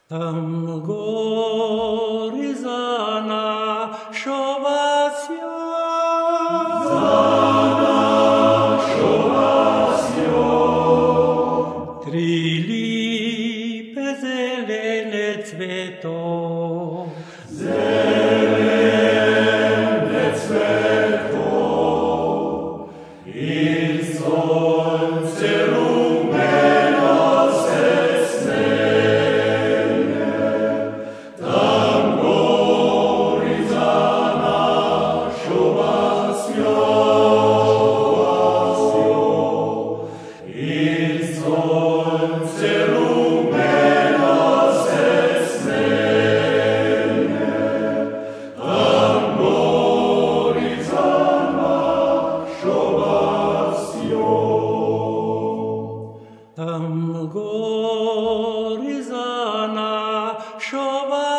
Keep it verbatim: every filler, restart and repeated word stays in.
Tam gorizana šovacio, Zana šovacio, tri lipe zelene cveto, zelene cveto, il solce rumeno se smene, tam gorizana šovacio, il solce rumeno se smene, tam gorizana šovacio. tam gorizana šovacio.